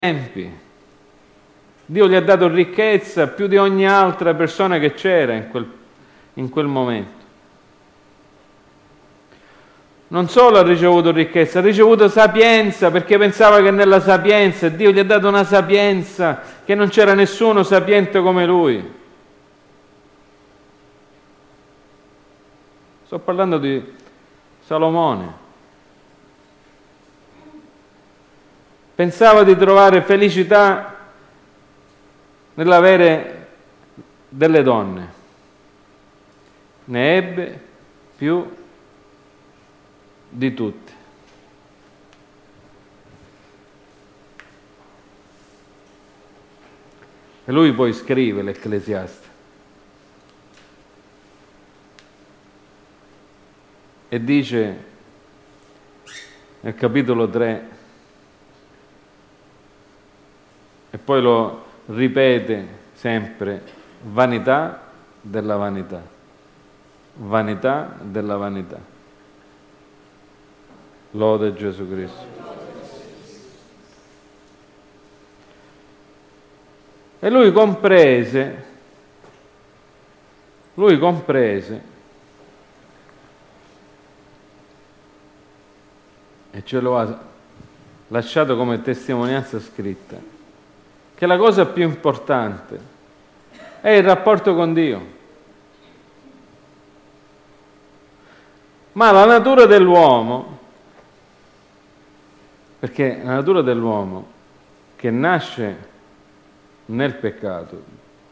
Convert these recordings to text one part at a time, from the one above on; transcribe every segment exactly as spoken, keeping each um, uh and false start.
tempi. Dio gli ha dato ricchezza più di ogni altra persona che c'era in quel, in quel momento. Non solo ha ricevuto ricchezza, ha ricevuto sapienza, perché pensava che nella sapienza, Dio gli ha dato una sapienza, che non c'era nessuno sapiente come lui. Sto parlando di Salomone. Pensava di trovare felicità nell'avere delle donne. Ne ebbe più di tutti. E lui poi scrive l'Ecclesiaste e dice nel capitolo tre, e poi lo ripete sempre: vanità della vanità, vanità della vanità. Lode Gesù Cristo. E lui comprese, lui comprese, e ce lo ha lasciato come testimonianza scritta, che la cosa più importante è il rapporto con Dio. Ma la natura dell'uomo, perché la natura dell'uomo che nasce nel peccato,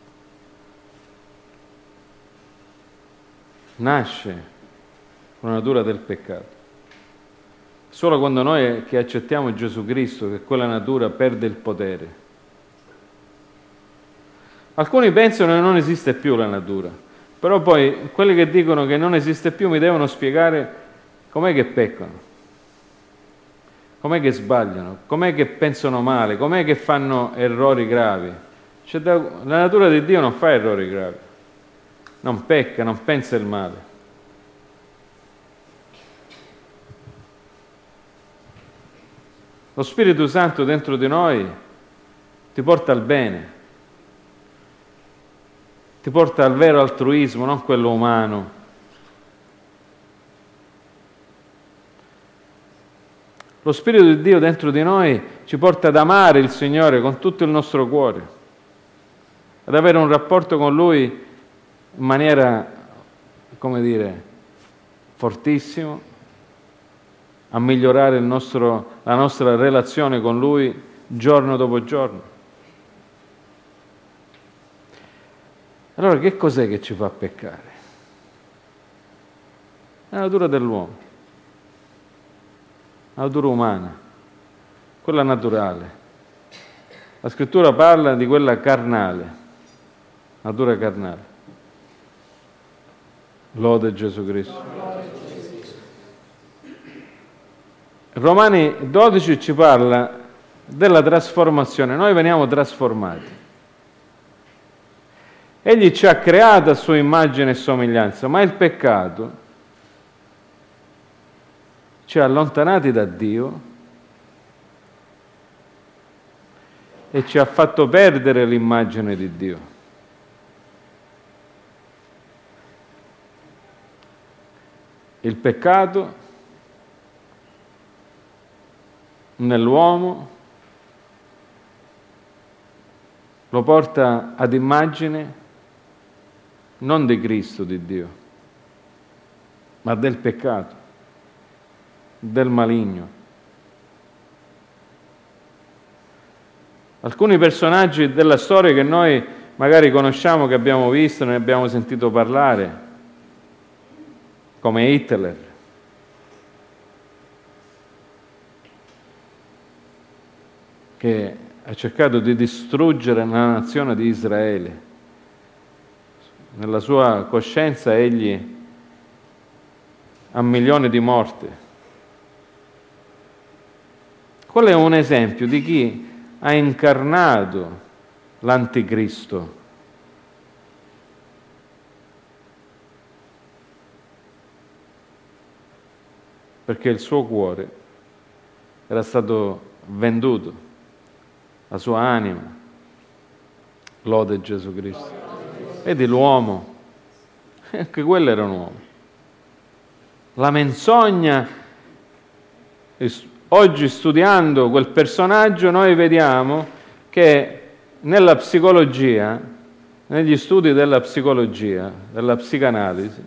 nasce con la natura del peccato. Solo quando noi che accettiamo Gesù Cristo, che quella natura perde il potere. Alcuni pensano che non esiste più la natura, però poi quelli che dicono che non esiste più mi devono spiegare com'è che peccano, com'è che sbagliano, com'è che pensano male, com'è che fanno errori gravi. Cioè, la natura di Dio non fa errori gravi, non pecca, non pensa il male. Lo Spirito Santo dentro di noi ti porta al bene, ti porta al vero altruismo, non quello umano. Lo Spirito di Dio dentro di noi ci porta ad amare il Signore con tutto il nostro cuore, ad avere un rapporto con Lui in maniera, come dire, fortissimo, a migliorare il nostro, la nostra relazione con Lui giorno dopo giorno. Allora che cos'è che ci fa peccare? La natura dell'uomo, la natura umana, quella naturale. La Scrittura parla di quella carnale, natura carnale. Lode Gesù Cristo. Romani dodici ci parla della trasformazione. Noi veniamo trasformati. Egli ci ha creato a sua immagine e somiglianza, ma il peccato ci ha allontanati da Dio e ci ha fatto perdere l'immagine di Dio. Il peccato nell'uomo lo porta ad immagine non di Cristo, di Dio, ma del peccato, del maligno. Alcuni personaggi della storia che noi magari conosciamo, che abbiamo visto, ne abbiamo sentito parlare, come Hitler, che ha cercato di distruggere la nazione di Israele. Nella sua coscienza egli ha milioni di morti. Quello è un esempio di chi ha incarnato l'anticristo. Perché il suo cuore era stato venduto la sua anima. Lode Gesù Cristo. Vedi l'uomo, anche quello era un uomo. La menzogna, oggi studiando quel personaggio noi vediamo che nella psicologia, negli studi della psicologia, della psicanalisi,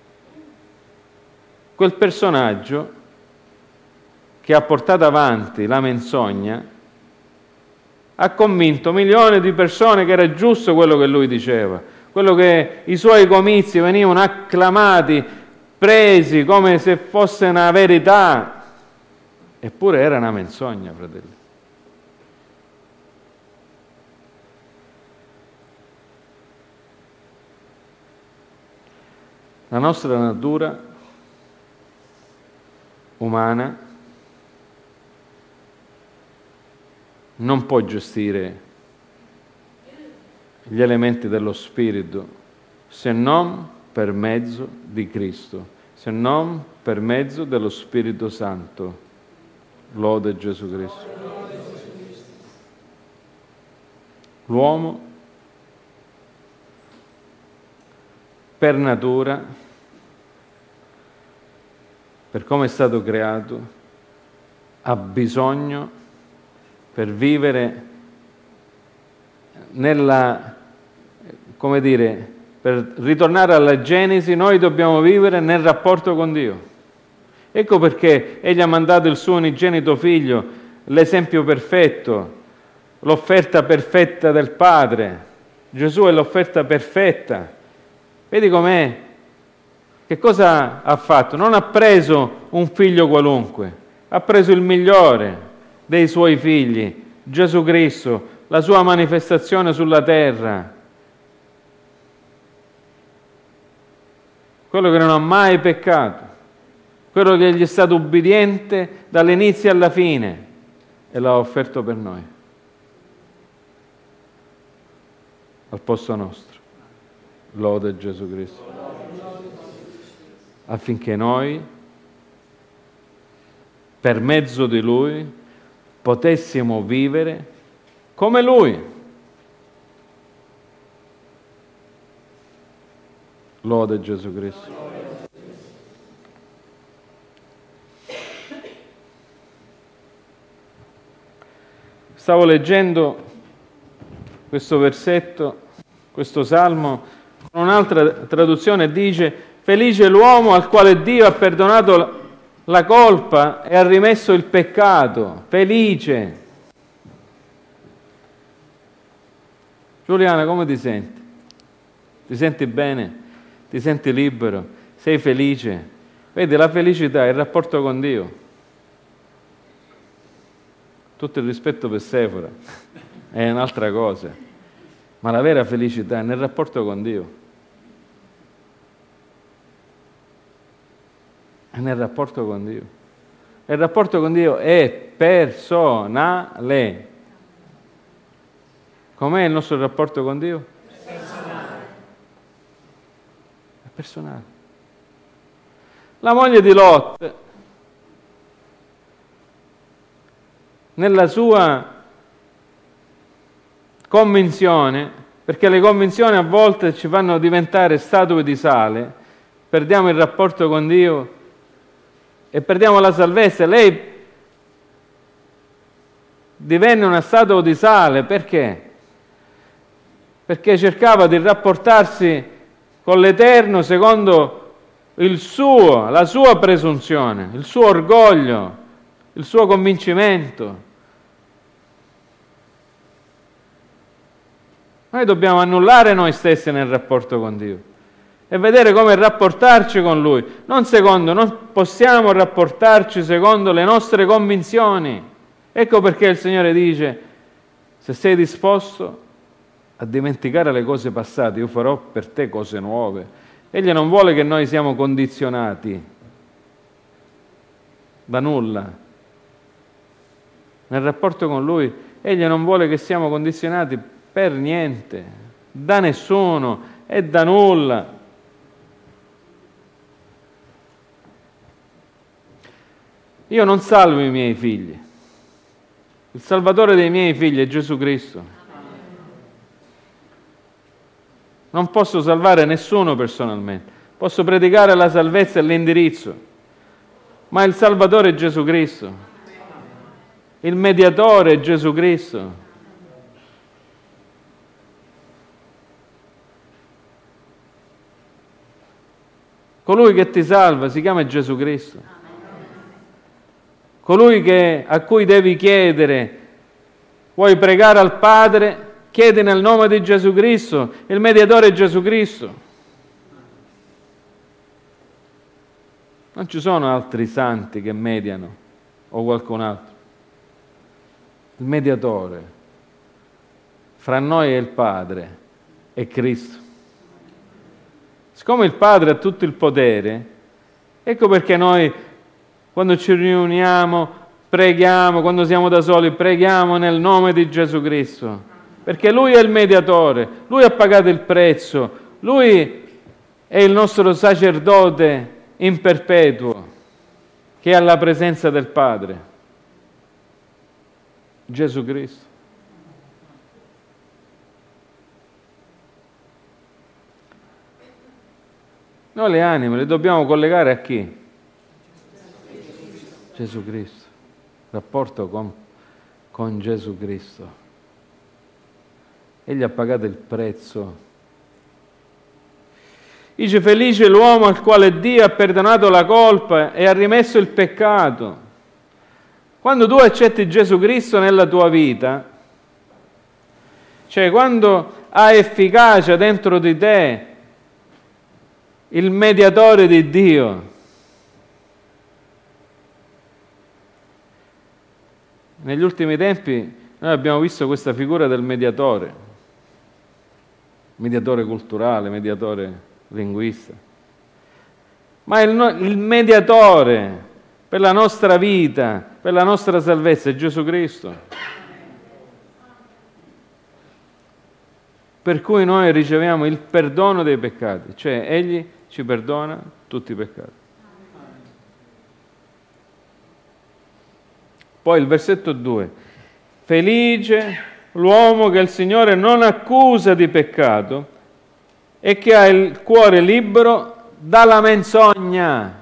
quel personaggio che ha portato avanti la menzogna ha convinto milioni di persone che era giusto quello che lui diceva, quello che i suoi comizi venivano acclamati, presi come se fosse una verità, eppure era una menzogna, fratelli. La nostra natura umana non può gestire gli elementi dello Spirito se non per mezzo di Cristo, se non per mezzo dello Spirito Santo. Lode Gesù Cristo. L'uomo per natura, per come è stato creato, ha bisogno, per vivere nella, come dire, per ritornare alla Genesi, noi dobbiamo vivere nel rapporto con Dio. Ecco perché Egli ha mandato il suo unigenito Figlio, l'esempio perfetto, l'offerta perfetta del Padre. Gesù è l'offerta perfetta. Vedi com'è? Che cosa ha fatto? Non ha preso un figlio qualunque, ha preso il migliore dei suoi figli, Gesù Cristo, la sua manifestazione sulla terra, quello che non ha mai peccato, quello che gli è stato ubbidiente dall'inizio alla fine e l'ha offerto per noi, al posto nostro. Lode Gesù Cristo. Affinché noi, per mezzo di Lui, potessimo vivere come Lui. Lode Gesù Cristo. Stavo leggendo questo versetto, questo salmo, con un'altra traduzione dice: felice l'uomo al quale Dio ha perdonato la colpa e ha rimesso il peccato. Felice. Giuliana, come ti senti? Ti senti bene? Ti senti libero? Sei felice? Vedi, la felicità è il rapporto con Dio. Tutto il rispetto per Sefora, è un'altra cosa, ma la vera felicità è nel rapporto con Dio. È nel rapporto con Dio. E il rapporto con Dio è personale. Com'è il nostro rapporto con Dio? Personale. È personale. La moglie di Lot, nella sua convinzione, perché le convinzioni a volte ci fanno diventare statue di sale, perdiamo il rapporto con Dio e perdiamo la salvezza. Lei divenne una statua di sale, perché? Perché cercava di rapportarsi con l'Eterno secondo il suo, la sua presunzione, il suo orgoglio, il suo convincimento. Noi dobbiamo annullare noi stessi nel rapporto con Dio e vedere come rapportarci con Lui, non secondo, non possiamo rapportarci secondo le nostre convinzioni. Ecco perché il Signore dice: se sei disposto a dimenticare le cose passate, io farò per te cose nuove. Egli non vuole che noi siamo condizionati da nulla. Nel rapporto con Lui, Egli non vuole che siamo condizionati per niente, da nessuno e da nulla. Io non salvo i miei figli, Il Salvatore dei miei figli è Gesù Cristo. Non posso salvare nessuno personalmente, posso predicare la salvezza e l'indirizzo, ma il Salvatore è Gesù Cristo, il mediatore è Gesù Cristo. Colui che ti salva si chiama Gesù Cristo. Colui che, a cui devi chiedere, vuoi pregare al Padre, chiedi nel nome di Gesù Cristo, il mediatore è Gesù Cristo. Non ci sono altri santi che mediano o qualcun altro. Il mediatore fra noi e il Padre è Cristo. Siccome il Padre ha tutto il potere, ecco perché noi quando ci riuniamo preghiamo, quando siamo da soli preghiamo nel nome di Gesù Cristo, perché Lui è il mediatore, Lui ha pagato il prezzo, Lui è il nostro sacerdote in perpetuo che ha la presenza del Padre, Gesù Cristo. Noi le anime le dobbiamo collegare a chi? Gesù Cristo, rapporto con, con Gesù Cristo. Egli ha pagato il prezzo. Dice: felice l'uomo al quale Dio ha perdonato la colpa e ha rimesso il peccato. Quando tu accetti Gesù Cristo nella tua vita, cioè quando ha efficacia dentro di te il mediatore di Dio, negli ultimi tempi noi abbiamo visto questa figura del mediatore, mediatore culturale, mediatore linguista, ma il, il mediatore per la nostra vita, per la nostra salvezza è Gesù Cristo, per cui noi riceviamo il perdono dei peccati, cioè Egli ci perdona tutti i peccati. Poi il versetto due: felice l'uomo che il Signore non accusa di peccato e che ha il cuore libero dalla menzogna.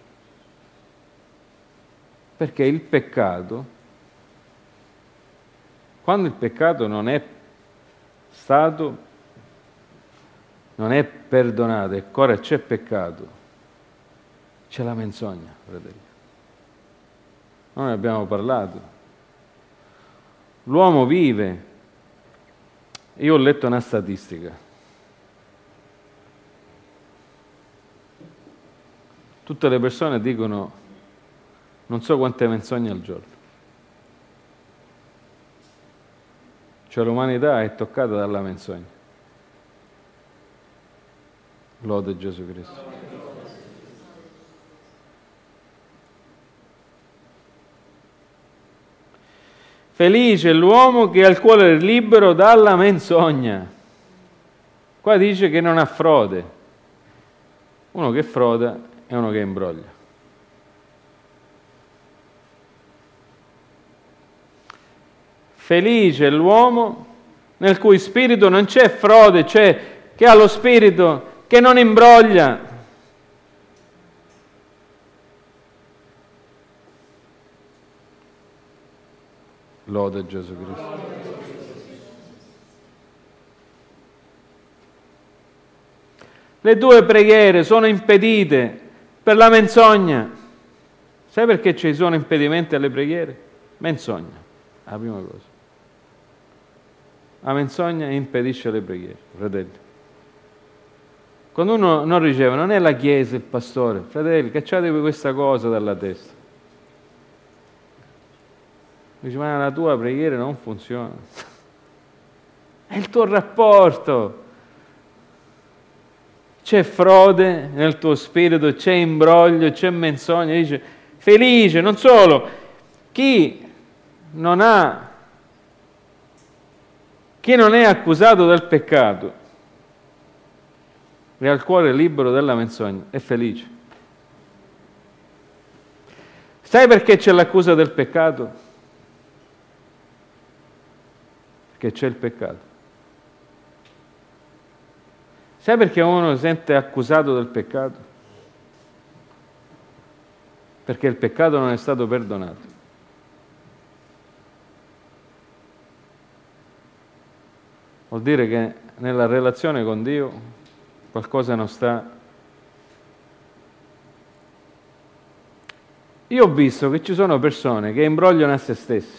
Perché il peccato, quando il peccato non è stato, non è perdonato e ancora c'è peccato, c'è la menzogna, fratelli. Noi ne abbiamo parlato. L'uomo vive. Io ho letto una statistica. Tutte le persone dicono non so quante menzogne al giorno. Cioè l'umanità è toccata dalla menzogna. Lode Gesù Cristo. Felice l'uomo che ha il cuore libero dalla menzogna. Qua dice che non ha frode. Uno che froda è uno che imbroglia. Felice l'uomo nel cui spirito non c'è frode, cioè che ha lo spirito che non imbroglia. Lode Gesù Cristo. Le tue preghiere sono impedite per la menzogna. Sai perché ci sono impedimenti alle preghiere? Menzogna, la prima cosa. La menzogna impedisce le preghiere, fratelli. Quando uno non riceve, non è la Chiesa, il pastore, fratelli, cacciatevi questa cosa dalla testa. Dice, ma la tua preghiera non funziona. È il tuo rapporto. C'è frode nel tuo spirito, c'è imbroglio, c'è menzogna. Dice, felice, non solo, chi non ha, chi non è accusato del peccato e ha il cuore libero dalla menzogna, è felice. Sai perché c'è l'accusa del peccato? Perché c'è il peccato. Sai perché uno si sente accusato del peccato? Perché il peccato non è stato perdonato. Vuol dire che nella relazione con Dio qualcosa non sta. Io ho visto che ci sono persone che imbrogliano a se stessi.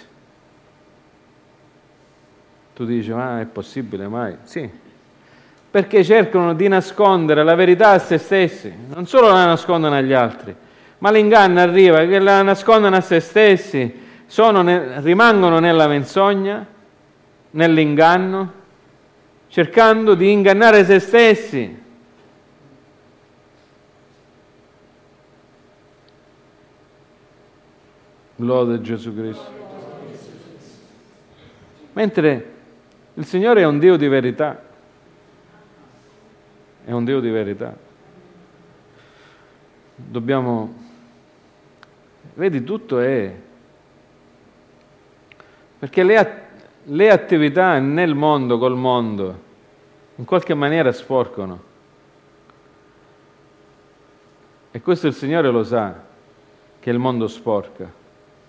Tu dici, ma è possibile mai? Sì, perché cercano di nascondere la verità a se stessi, non solo la nascondono agli altri, ma l'inganno arriva che la nascondono a se stessi, sono ne- rimangono nella menzogna, nell'inganno, cercando di ingannare se stessi. Lode Gesù Cristo. Mentre il Signore è un Dio di verità, è un Dio di verità. Dobbiamo, vedi, tutto è, perché le, at- le attività nel mondo, col mondo, in qualche maniera sporcano. E questo il Signore lo sa, che il mondo sporca.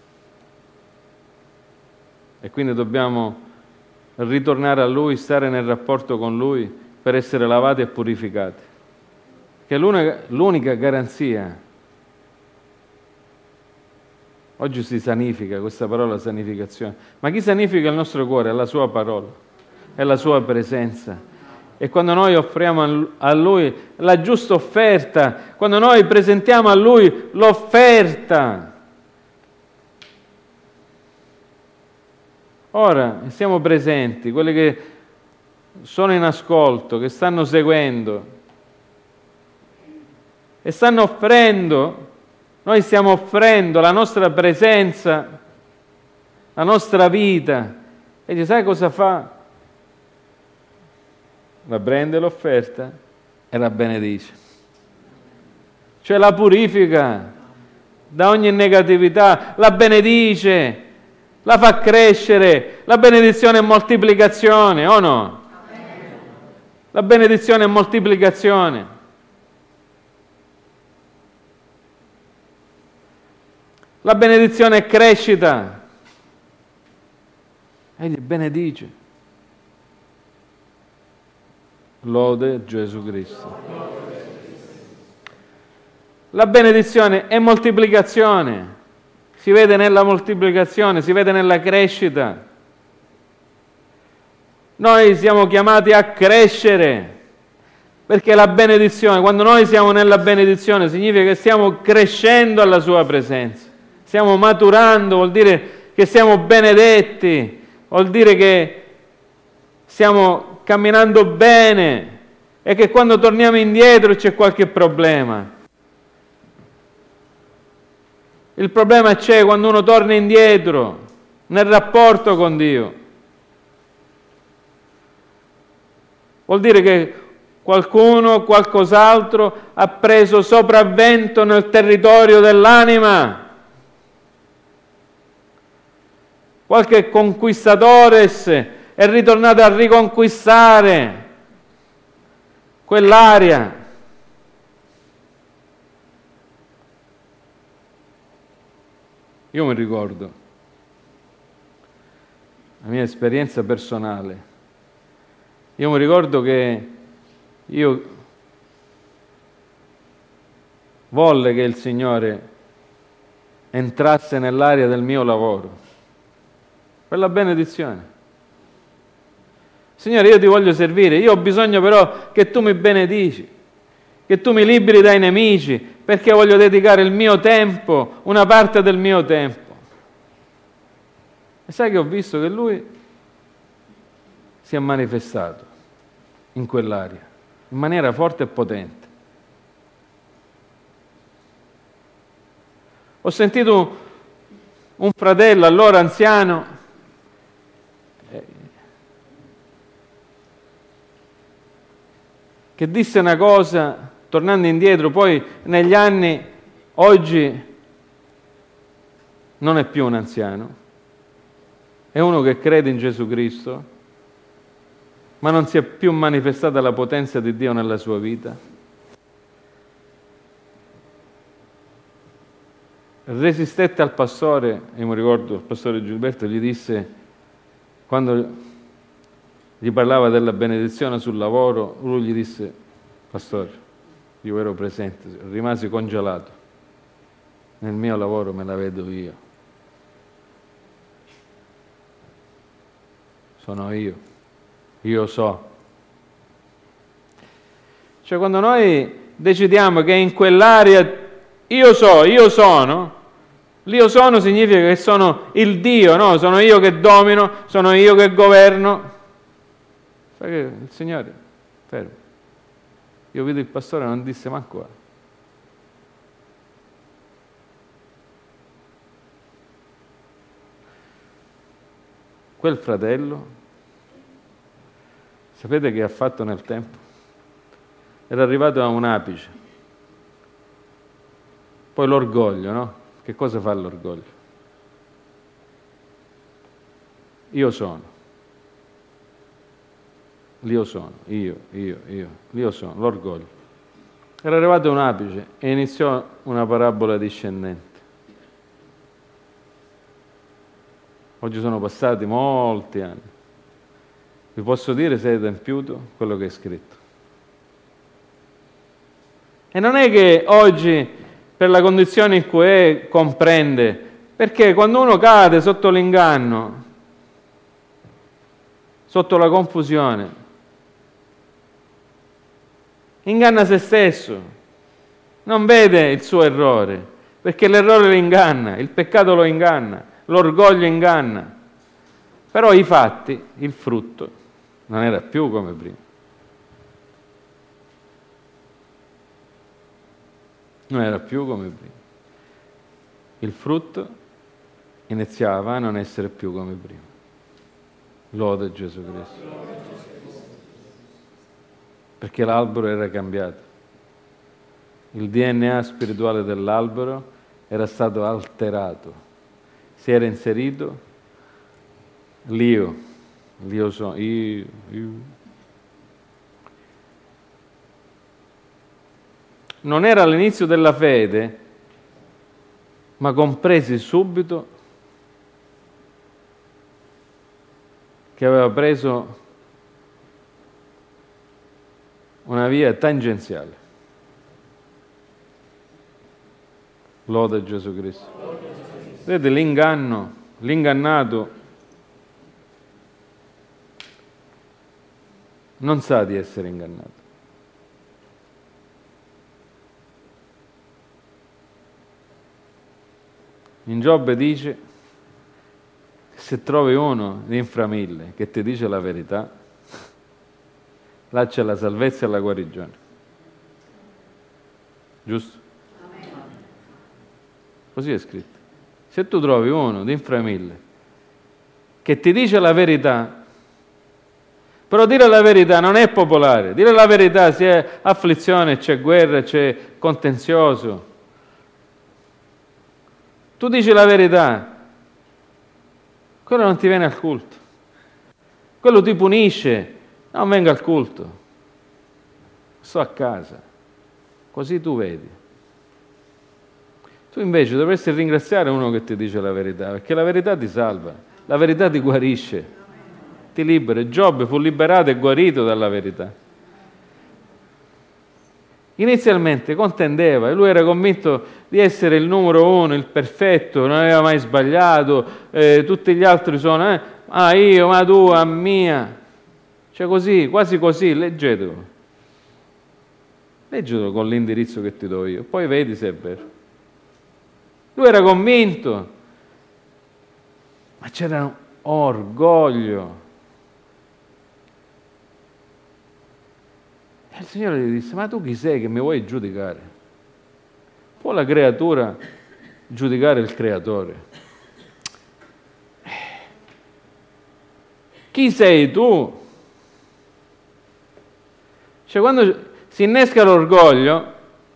E quindi dobbiamo ritornare a Lui, stare nel rapporto con Lui per essere lavati e purificati. Che è l'unica, l'unica garanzia. Oggi si sanifica, questa parola sanificazione. Ma chi sanifica il nostro cuore? È la Sua parola, è la Sua presenza. E quando noi offriamo a Lui la giusta offerta, quando noi presentiamo a Lui l'offerta, ora siamo presenti, quelli che sono in ascolto, che stanno seguendo e stanno offrendo, noi stiamo offrendo la nostra presenza, la nostra vita. E dice, sai cosa fa? La prende l'offerta e la benedice. Cioè la purifica da ogni negatività, la benedice, la fa crescere. La benedizione è moltiplicazione, o no? La benedizione è moltiplicazione. La benedizione è crescita. Egli benedice. Lode Gesù Cristo. La benedizione è moltiplicazione. Si vede nella moltiplicazione, si vede nella crescita. Noi siamo chiamati a crescere, perché la benedizione, quando noi siamo nella benedizione, significa che stiamo crescendo alla Sua presenza, stiamo maturando, vuol dire che siamo benedetti, vuol dire che stiamo camminando bene e che quando torniamo indietro c'è qualche problema. Il problema c'è quando uno torna indietro nel rapporto con Dio. Vuol dire che qualcuno, qualcos'altro ha preso sopravvento nel territorio dell'anima. Qualche conquistadores è ritornato a riconquistare quell'area. Io mi ricordo la mia esperienza personale. Io mi ricordo che io volle che il Signore entrasse nell'area del mio lavoro, per la benedizione. Signore, io ti voglio servire, io ho bisogno però che tu mi benedici, che tu mi liberi dai nemici, perché voglio dedicare il mio tempo, una parte del mio tempo. E sai che ho visto che Lui si è manifestato in quell'area, in maniera forte e potente. Ho sentito un fratello, allora anziano, che disse una cosa, tornando indietro, poi negli anni, oggi non è più un anziano, è uno che crede in Gesù Cristo, ma non si è più manifestata la potenza di Dio nella sua vita? Resistette al pastore, e mi ricordo il pastore Gilberto gli disse, quando gli parlava della benedizione sul lavoro, lui gli disse: pastore, io ero presente, rimasi congelato, nel mio lavoro me la vedo io, sono io, io so. Cioè, quando noi decidiamo che in quell'area io so, io sono, l'io sono significa che sono il Dio, no? Sono io che domino, sono io che governo. Sai che il Signore, fermo, io vedo il pastore, non disse manco qua. Quel fratello, sapete che ha fatto nel tempo? Era arrivato a un apice. Poi l'orgoglio, no? Che cosa fa l'orgoglio? Io sono. L'io sono, io, io, io, l'io sono, l'orgoglio. Era arrivato a un apice e iniziò una parabola discendente. Oggi sono passati molti anni. Vi posso dire se è adempiuto quello che è scritto. E non è che oggi, per la condizione in cui è, comprende, perché quando uno cade sotto l'inganno, sotto la confusione, inganna se stesso, non vede il suo errore, perché l'errore lo inganna, il peccato lo inganna, l'orgoglio inganna. Però i fatti, il frutto, non era più come prima. Non era più come prima. Il frutto iniziava a non essere più come prima. Lode Gesù Cristo. Perché l'albero era cambiato. Il D N A spirituale dell'albero era stato alterato. Si era inserito l'io. L'io sono, io, io. Non era l'inizio della fede, ma compresi subito che aveva preso una via tangenziale. Lode Gesù Cristo. Vedete, l'inganno, l'ingannato non sa di essere ingannato. In Giobbe dice che se trovi uno di inframille che ti dice la verità, là c'è la salvezza e la guarigione. Giusto? Così è scritto. Se tu trovi uno di inframille che ti dice la verità, però dire la verità non è popolare, dire la verità se è afflizione, c'è guerra, c'è contenzioso. Tu dici la verità, quello non ti viene al culto, quello ti punisce, non venga al culto, sto a casa, così tu vedi. Tu invece dovresti ringraziare uno che ti dice la verità, perché la verità ti salva, la verità ti guarisce, ti libera. Giobbe fu liberato e guarito dalla verità. Inizialmente contendeva e lui era convinto di essere il numero uno, il perfetto, non aveva mai sbagliato, eh, tutti gli altri sono, eh, ah io, ma tu, a mia. Cioè così, quasi così, leggetelo. Leggetelo con l'indirizzo che ti do io, poi vedi se è vero. Lui era convinto, ma c'era orgoglio. E il Signore gli disse: ma tu chi sei che mi vuoi giudicare? Può la creatura giudicare il creatore? Chi sei tu? Cioè, quando si innesca l'orgoglio,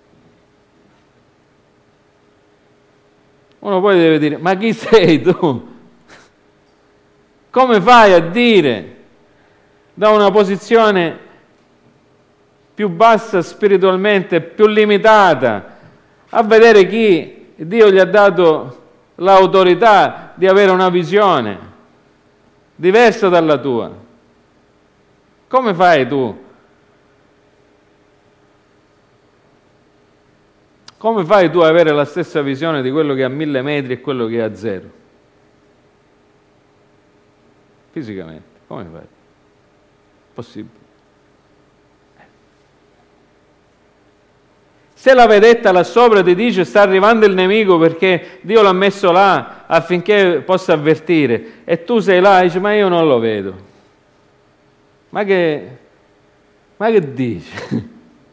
uno poi deve dire: ma chi sei tu? Come fai a dire da una posizione più bassa spiritualmente, più limitata, a vedere chi Dio gli ha dato l'autorità di avere una visione diversa dalla tua. Come fai tu? Come fai tu ad avere la stessa visione di quello che ha mille metri e quello che ha zero? Fisicamente, come fai? Possibile. Se la vedetta là sopra ti dice sta arrivando il nemico perché Dio l'ha messo là affinché possa avvertire, e tu sei là e dici ma io non lo vedo, ma che, ma che dici?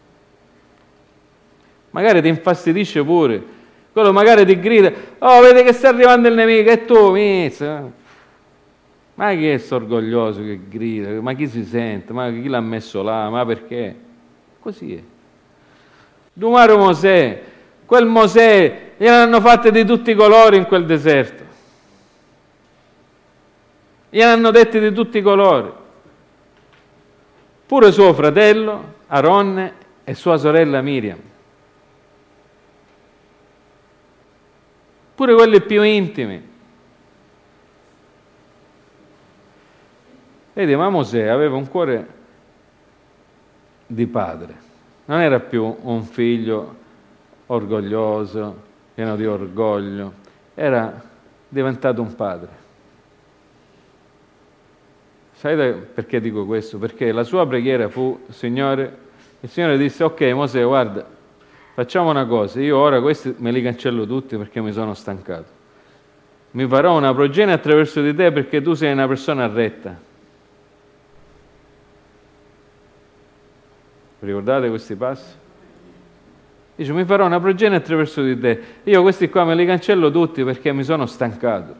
Magari ti infastidisce pure, quello magari ti grida, oh vedi che sta arrivando il nemico, e tu mizza, ma chi è sto orgoglioso che grida, ma chi si sente, ma chi l'ha messo là, ma perché? Così è. Dumaro Mosè, quel Mosè, gliel'hanno fatte di tutti i colori in quel deserto, gliel'hanno detti di tutti i colori, pure suo fratello Aronne e sua sorella Miriam. Pure quelli più intimi. Vedi, ma Mosè aveva un cuore di padre, non era più un figlio orgoglioso, pieno di orgoglio, era diventato un padre. Sapete perché dico questo? Perché la sua preghiera fu, Signore, il Signore disse, ok Mosè, guarda, facciamo una cosa, io ora questi me li cancello tutti perché mi sono stancato. Mi farò una progenie attraverso di te perché tu sei una persona retta. Vi ricordate questi passi? Dice, mi farò una progenie attraverso di te. Io questi qua me li cancello tutti perché mi sono stancato.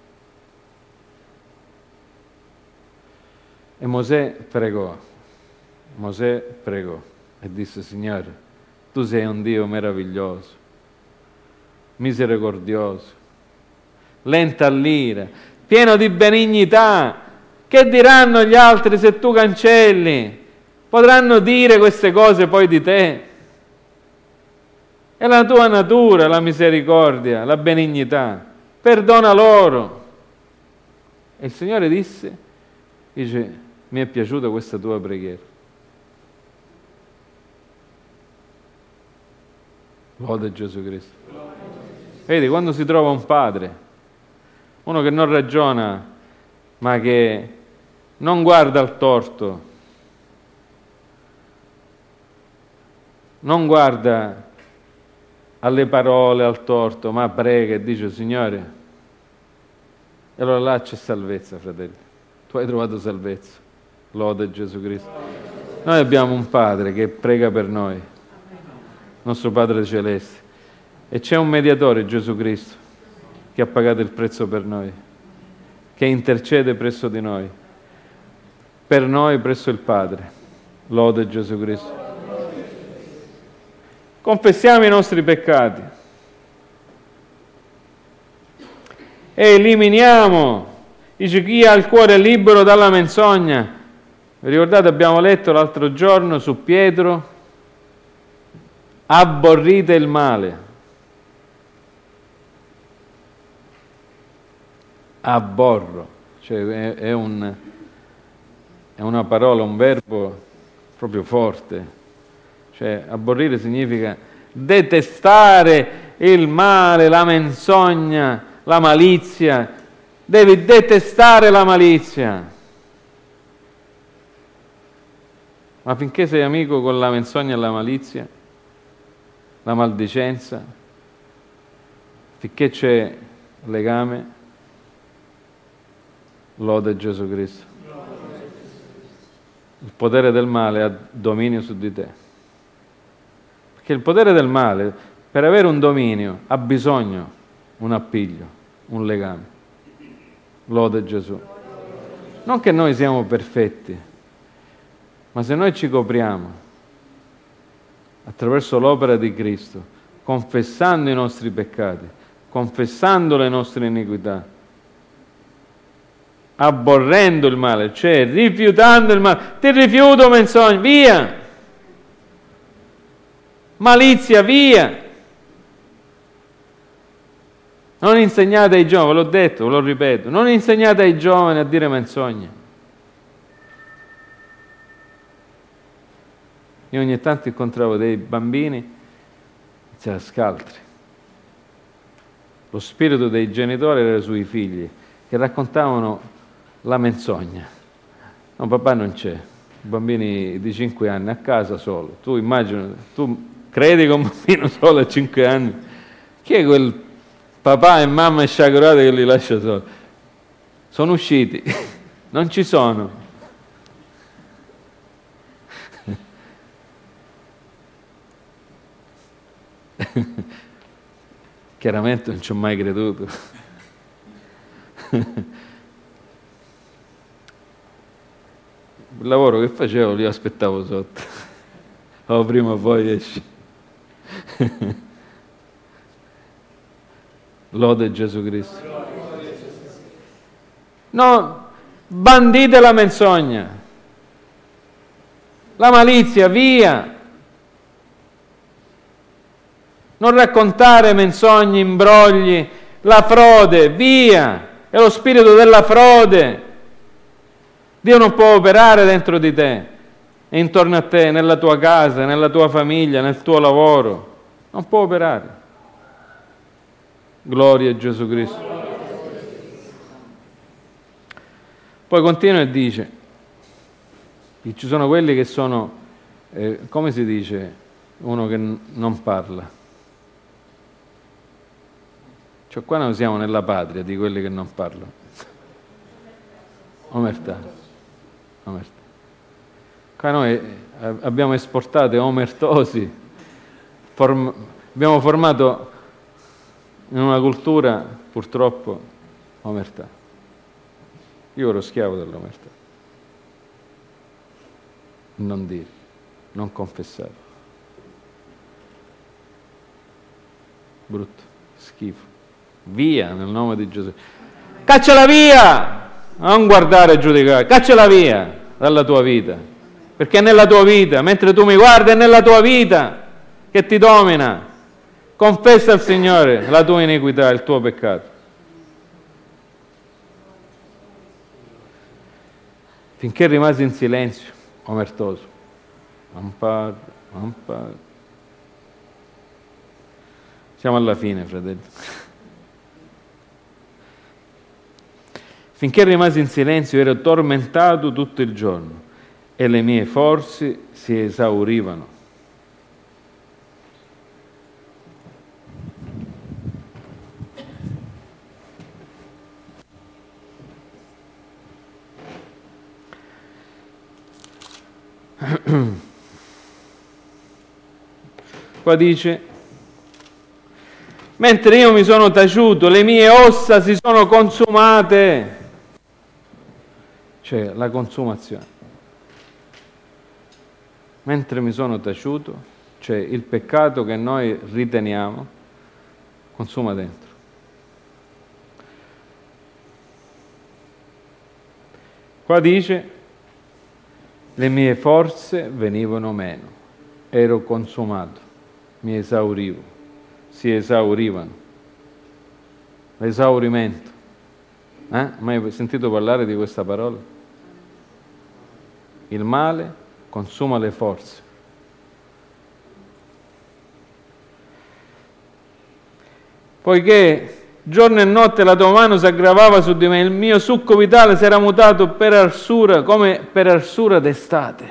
E Mosè pregò. Mosè pregò e disse, Signore, tu sei un Dio meraviglioso, misericordioso, lento all'ira, pieno di benignità. Che diranno gli altri se tu cancelli? Potranno dire queste cose poi di te? È la tua natura, la misericordia, la benignità. Perdona loro. E il Signore disse, dice, mi è piaciuta questa tua preghiera. Lode Gesù Cristo. Vedi, quando si trova un padre, uno che non ragiona, ma che non guarda al torto, non guarda alle parole, al torto, ma prega e dice, Signore, e allora là c'è salvezza, fratelli. Tu hai trovato salvezza. Lode Gesù Cristo. Noi abbiamo un Padre che prega per noi, nostro Padre Celeste, e c'è un mediatore, Gesù Cristo, che ha pagato il prezzo per noi, che intercede presso di noi, per noi presso il Padre. Lode Gesù Cristo. Confessiamo i nostri peccati e eliminiamo, dice, chi ha il cuore libero dalla menzogna. Vi ricordate, abbiamo letto l'altro giorno su Pietro, abborrite il male. Abborro, cioè è, è, un, è una parola, un verbo proprio forte. Cioè, abborrire significa detestare il male, la menzogna, la malizia. Devi detestare la malizia. Ma finché sei amico con la menzogna e la malizia, la maldicenza, finché c'è legame, lode Gesù Cristo. Il potere del male ha dominio su di te. Perché il potere del male, per avere un dominio, ha bisogno un appiglio, un legame. Lode Gesù. Non che noi siamo perfetti, ma se noi ci copriamo attraverso l'opera di Cristo, confessando i nostri peccati, confessando le nostre iniquità, abborrendo il male, cioè rifiutando il male. Ti rifiuto menzogna, via! Malizia, via! Non insegnate ai giovani, ve l'ho detto, ve lo ripeto, non insegnate ai giovani a dire menzogne. Io ogni tanto incontravo dei bambini, c'era scaltri. Lo spirito dei genitori era sui figli, che raccontavano la menzogna. No, papà non c'è, bambini di cinque anni a casa solo. Tu immagini, tu credi che un bambino solo a cinque anni? Chi è quel papà e mamma sciagurati che li lascia soli? Sono usciti, non ci sono. Chiaramente non ci ho mai creduto. Il lavoro che facevo li aspettavo sotto. O prima o poi esci. Lode Gesù Cristo. No, bandite la menzogna, la malizia, via. Non raccontare menzogne, imbrogli, la frode, via. È lo spirito della frode. Dio non può operare dentro di te, e intorno a te, nella tua casa, nella tua famiglia, nel tuo lavoro. Non può operare. Gloria a Gesù Cristo. Poi continua e dice, ci sono quelli che sono, eh, come si dice, uno che n- non parla. Cioè qua noi siamo nella patria di quelli che non parlano. Omertà. Omertà. Qua noi abbiamo esportato omertosi, form- abbiamo formato in una cultura purtroppo omertà. Io ero schiavo dell'omertà. Non dire, non confessare. Brutto, schifo. Via nel nome di Gesù. Cacciala via! Non guardare e giudicare, cacciala via dalla tua vita. Perché è nella tua vita, mentre tu mi guardi, è nella tua vita che ti domina. Confessa al Signore la tua iniquità, il tuo peccato. Finché rimasi in silenzio, omertoso. Non parlo, non parlo. Siamo alla fine, fratelli. Finché rimasi in silenzio ero tormentato tutto il giorno e le mie forze si esaurivano. Qua dice, mentre io mi sono taciuto, le mie ossa si sono consumate. Cioè la consumazione. Mentre mi sono taciuto, cioè il peccato che noi riteniamo, consuma dentro. Qua dice, le mie forze venivano meno, ero consumato, mi esaurivo, si esaurivano. L'esaurimento. Eh? Mai sentito parlare di questa parola? Il male consuma le forze. Poiché giorno e notte la tua mano si aggravava su di me, il mio succo vitale si era mutato per arsura, come per arsura d'estate.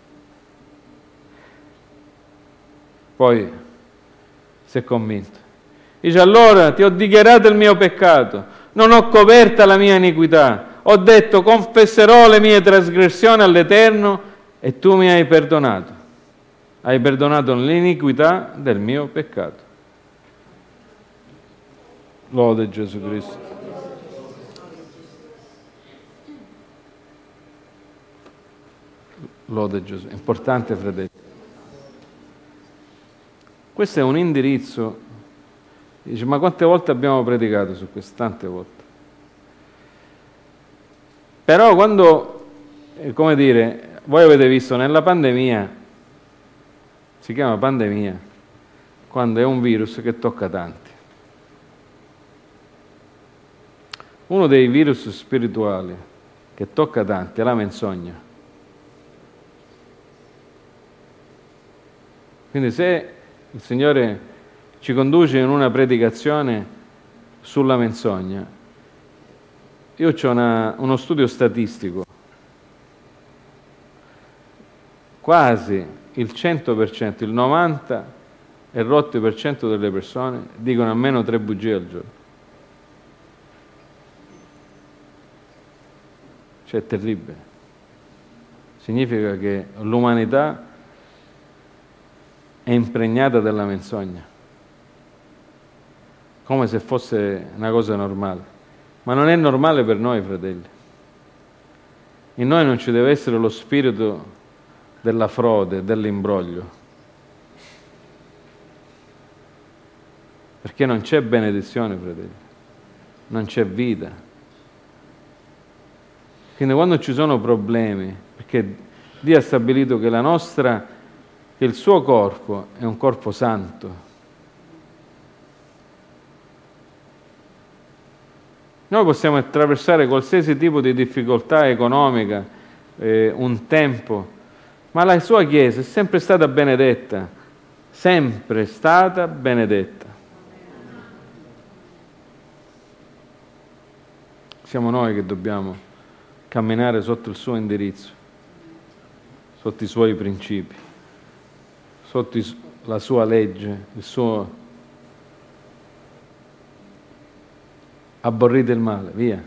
Poi si è convinto. Dice, allora ti ho dichiarato il mio peccato, non ho coperta la mia iniquità. Ho detto, confesserò le mie trasgressioni all'Eterno e tu mi hai perdonato. Hai perdonato l'iniquità del mio peccato. Lode Gesù Cristo. Lode Gesù. È importante, fratelli. Questo è un indirizzo. Dice, ma quante volte abbiamo predicato su questo? Tante volte. Però quando, eh, come dire, voi avete visto nella pandemia, si chiama pandemia, quando è un virus che tocca tanti. Uno dei virus spirituali che tocca tanti è la menzogna. Quindi se il Signore ci conduce in una predicazione sulla menzogna, io ho una, uno studio statistico, quasi il cento per cento, il novanta e rotti per cento delle persone dicono almeno tre bugie al giorno. Cioè è terribile. Significa che l'umanità è impregnata della menzogna, come se fosse una cosa normale. Ma non è normale per noi, fratelli. In noi non ci deve essere lo spirito della frode, dell'imbroglio, perché non c'è benedizione, fratelli, non c'è vita. Quindi quando ci sono problemi, perché Dio ha stabilito che la nostra, che il suo corpo è un corpo santo. Noi possiamo attraversare qualsiasi tipo di difficoltà economica, eh, un tempo, ma la sua Chiesa è sempre stata benedetta, sempre stata benedetta. Siamo noi che dobbiamo camminare sotto il suo indirizzo, sotto i suoi principi, sotto la sua legge, il suo aborrite il male, via.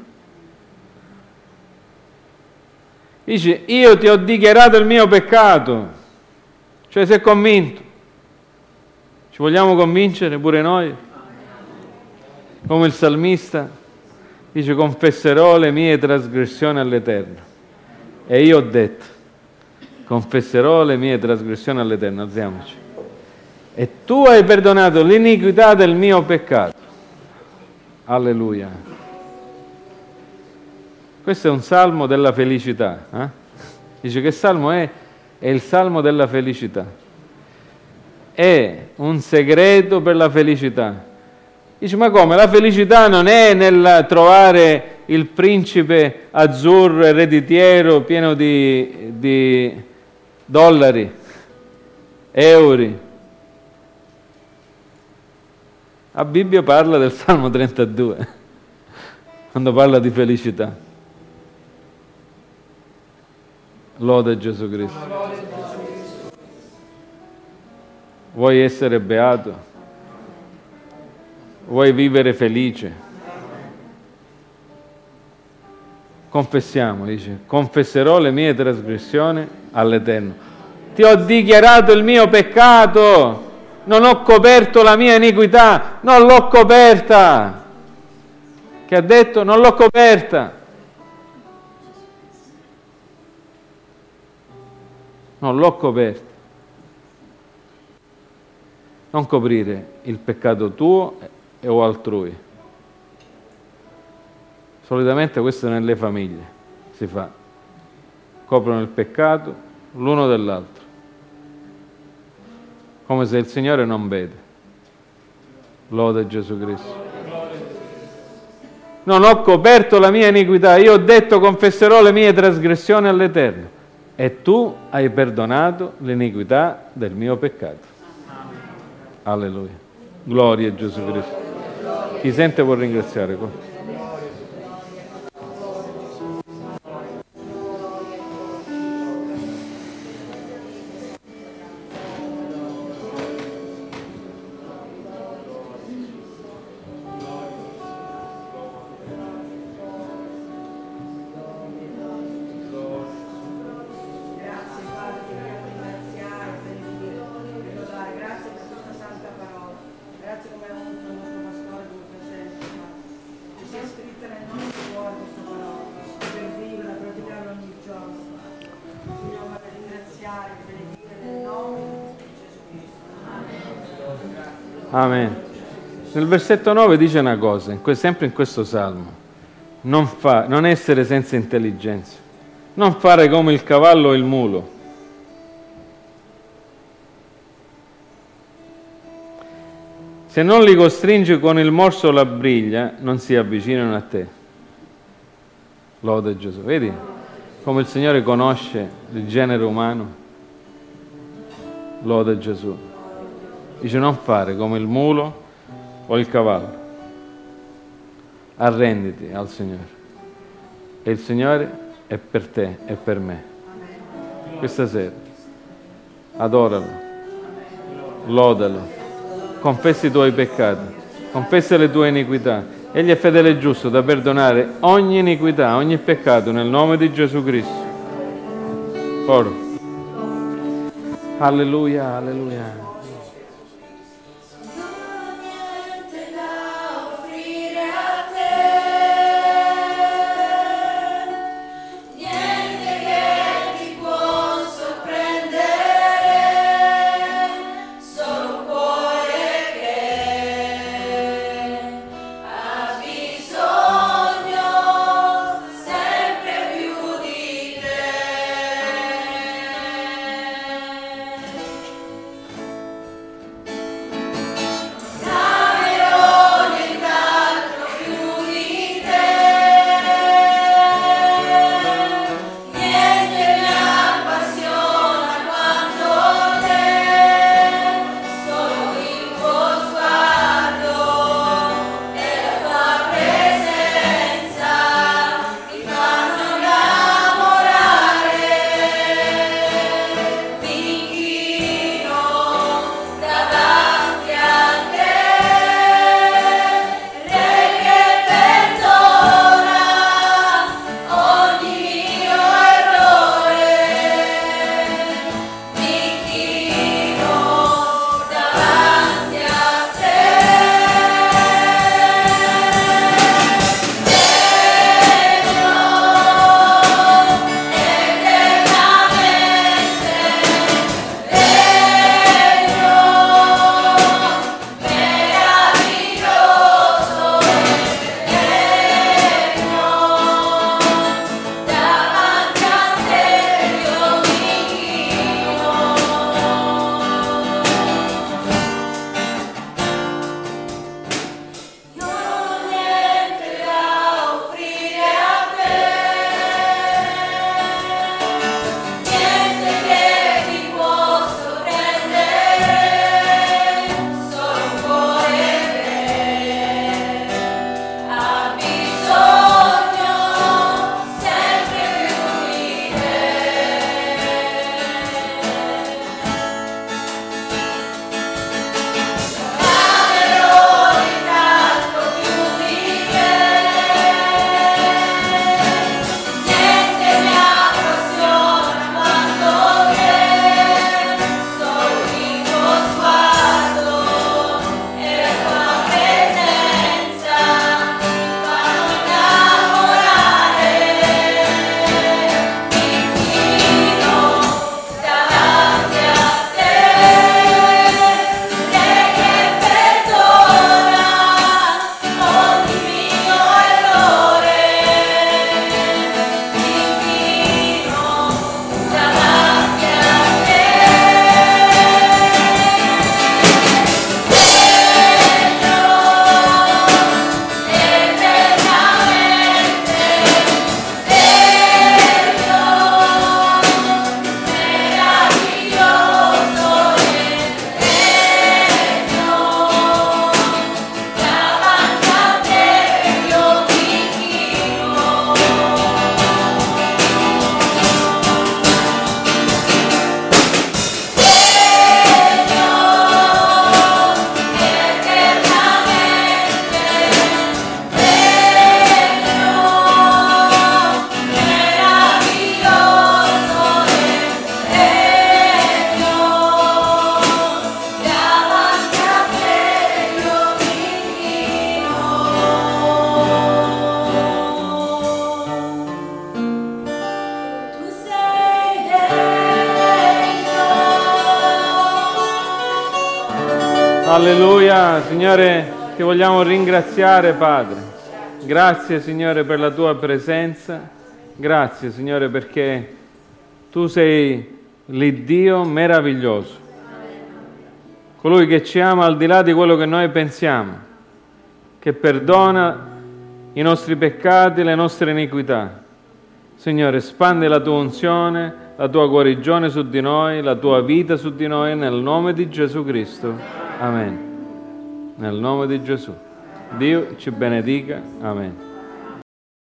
Dice, io ti ho dichiarato il mio peccato, cioè sei convinto. Ci vogliamo convincere pure noi? Come il salmista dice, confesserò le mie trasgressioni all'Eterno. E io ho detto, confesserò le mie trasgressioni all'Eterno, alziamoci. E tu hai perdonato l'iniquità del mio peccato. Alleluia. Questo è un salmo della felicità. Eh? Dice che salmo è? È il salmo della felicità. È un segreto per la felicità. Dice, ma come? La felicità non è nel trovare il principe azzurro, ereditiero, pieno di, di dollari, euro. La Bibbia parla del Salmo trentadue, quando parla di felicità. Lode Gesù Cristo. Vuoi essere beato? Vuoi vivere felice? Confessiamo, dice, confesserò le mie trasgressioni all'Eterno. Ti ho dichiarato il mio peccato. Non ho coperto la mia iniquità, non l'ho coperta. Che ha detto? Non l'ho coperta. Non l'ho coperta. Non coprire il peccato tuo e o altrui. Solitamente questo nelle famiglie si fa. Coprono il peccato l'uno dell'altro, come se il Signore non vede. Lode Gesù Cristo. Non ho coperto la mia iniquità, io ho detto confesserò le mie trasgressioni all'Eterno e tu hai perdonato l'iniquità del mio peccato. Alleluia. Gloria a Gesù Cristo. Chi sente può ringraziare. Amen. Nel versetto nove dice una cosa, sempre in questo salmo. non, fa, non essere senza intelligenza, non fare come il cavallo o il mulo. Se non li costringi con il morso o la briglia, non si avvicinano a te. Lode Gesù. Vedi come il Signore conosce il genere umano? Lode Gesù. Dice non fare come il mulo o il cavallo. Arrenditi al Signore. E il Signore è per te e per me. Questa sera. Adoralo. Lodalo. Confessi i tuoi peccati. Confessa le tue iniquità. Egli è fedele e giusto da perdonare ogni iniquità, ogni peccato nel nome di Gesù Cristo. Oro. Alleluia, alleluia. Alleluia, Signore, ti vogliamo ringraziare, Padre. Grazie, Signore, per la tua presenza. Grazie, Signore, perché tu sei l'Iddio meraviglioso, colui che ci ama al di là di quello che noi pensiamo, che perdona i nostri peccati, le nostre iniquità. Signore, espandi la tua unzione, la tua guarigione su di noi, la tua vita su di noi, nel nome di Gesù Cristo. Amen. Nel nome di Gesù. Dio ci benedica. Amen.